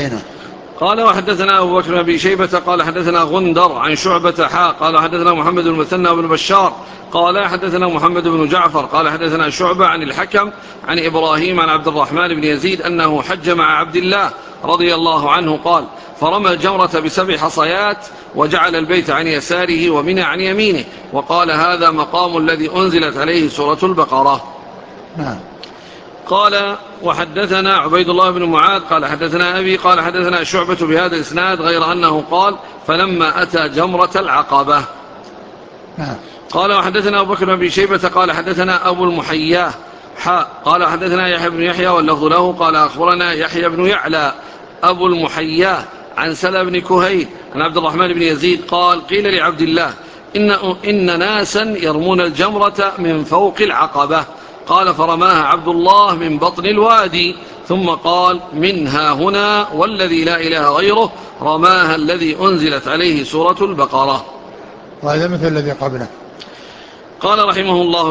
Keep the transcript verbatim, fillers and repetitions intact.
عيينة. قال وحدثنا أبو بكر بن أبي شيبة قال حدثنا غندر عن شعبة حاء قال حدثنا محمد بن المثنى بن بشار قال حدثنا محمد بن جعفر قال حدثنا شعبة عن الحكم عن إبراهيم عن عبد الرحمن بن يزيد أنه حج مع عبد الله رضي الله عنه قال فرمى الجمرة بسبع حصيات وجعل البيت عن يساره ومنى عن يمينه وقال هذا مقام الذي أنزلت عليه سورة البقرة. نعم. قال وحدثنا عبيد الله بن معاذ قال حدثنا أبي قال حدثنا شعبة بهذا الإسناد غير أنه قال فلما أتى جمرة العقبة. نعم. قال وحدثنا أبو بكر بن أبي شيبة قال حدثنا أبو المحياه حاء قال حدثنا يحيى بن يحيى واللفظ له قال أخبرنا يحيى بن يعلى أبو المحياه عن سلى بن كهيل عن عبد الرحمن بن يزيد قال قيل لعبد الله إن, إن ناسا يرمون الجمرة من فوق العقبة قال فرماها عبد الله من بطن الوادي ثم قال منها هنا والذي لا إله غيره رماها الذي أنزلت عليه سورة البقرة. وهذا مثل الذي قبله. قال رحمه الله